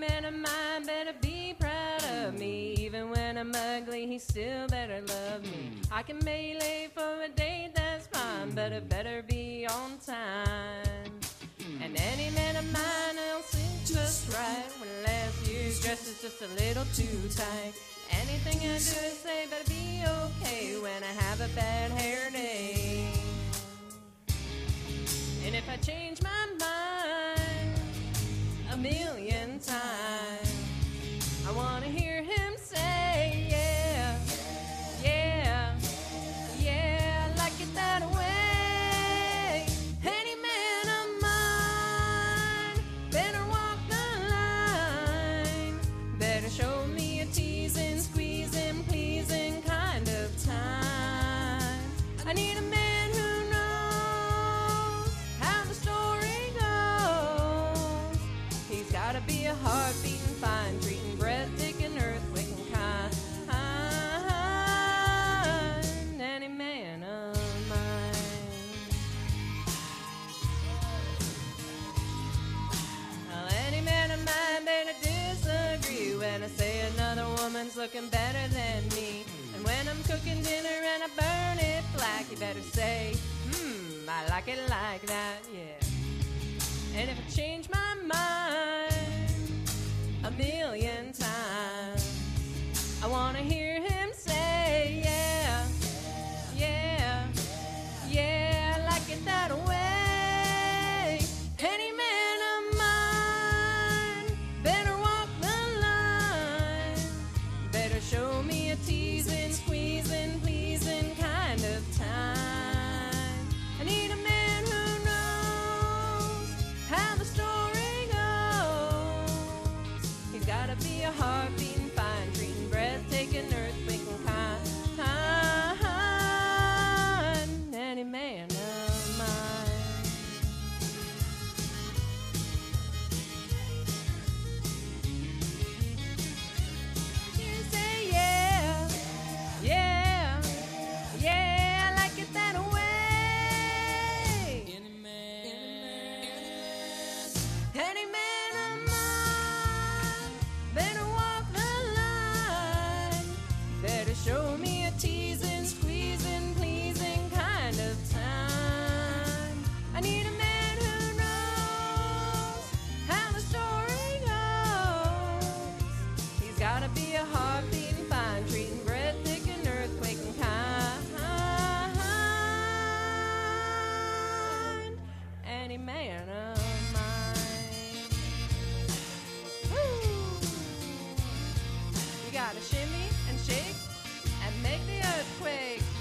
man of mine better be proud of me. Even when I'm ugly, he still better love me. I can be late for a date, that's fine, but it better be on time. And any man of mine will sit just right when last year's dress is just a little too tight. Anything I do or say better be okay when I have a bad hair day. And if I change my mind a million times, I wanna hear him say, yeah, yeah, yeah, I like it that way. Any man of mine better walk the line, better show me a teasing, squeezing, pleasing kind of time. I need a man who knows how the story goes. He's gotta be a heart-beating, fine, treating, breathtaking, earthquaking kind. Any man of mine. Well, any man of mine better disagree when I say another woman's looking better than me. And when I'm cooking dinner and I burn it black, you better say, I like it like that, yeah. And if I change my mind a million times, I wanna hear him say, yeah, yeah, yeah, I like it that way. Any man of mine better walk the line, better show me a teasing, squeezing, pleasing kind of time. I need a man who knows how the story goes. He's gotta be a heart-beating, fine, treating, breathtaking, earthquaking kind. Any man of mine. You say yeah, yeah, yeah, I like it that way. Any man of mine better walk the line, better show me a teasing, squeezing, pleasing kind of time. I need a man who knows how the story goes. He's gotta be a heart-beating, fine, treating, breathtaking, earthquaking kind. Any man of mine. Woo! You gotta shimmy and shake and make the earthquake.